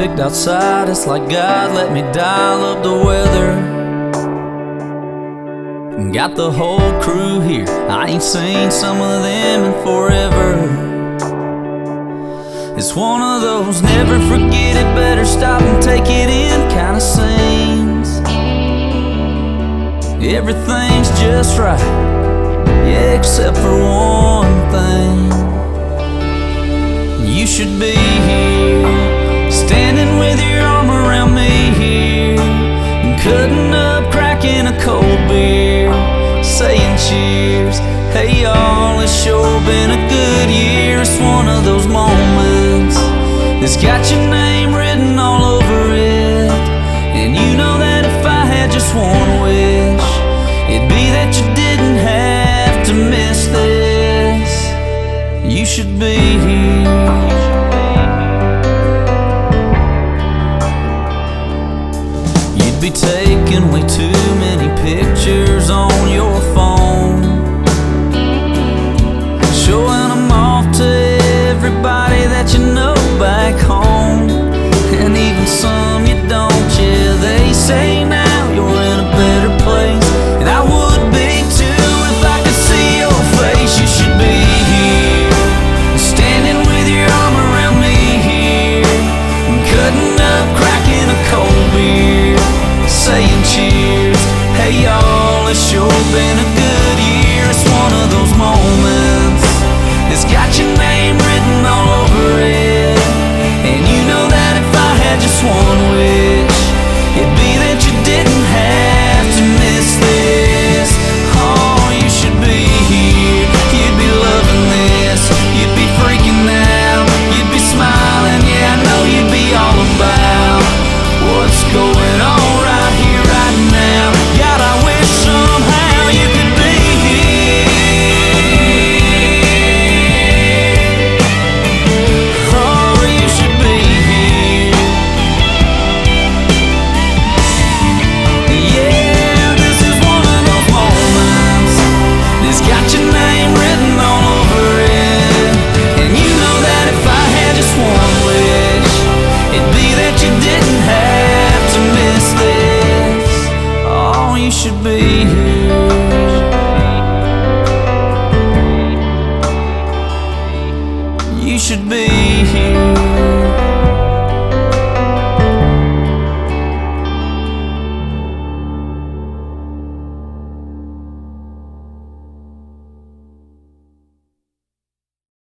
perfect outside. It's like God let me dial up the weather. Got the whole crew here, I ain't seen some of them in forever. It's one of those never forget it, better stop and take it in kind of scenes. Everything's just right, yeah, except for one thing. You should be here, standing with your arm around me here, cutting up, cracking a cold beer, saying cheers. Hey y'all, it's sure been a good year. It's one of those moments that's got your name written all over it. And you know that if I had just one wish, it'd be that you didn't have to miss this. You should be here. You'd be taking way too many pictures on your phone, showing them off to everybody that you know back home, and even some you don't. Yeah, they say now you're in a better place, and I would be too if I could see your face. You should be here, standing with your arm around me here, cutting up, cracking a cold beer, saying cheers. Hey y'all, it's sure been a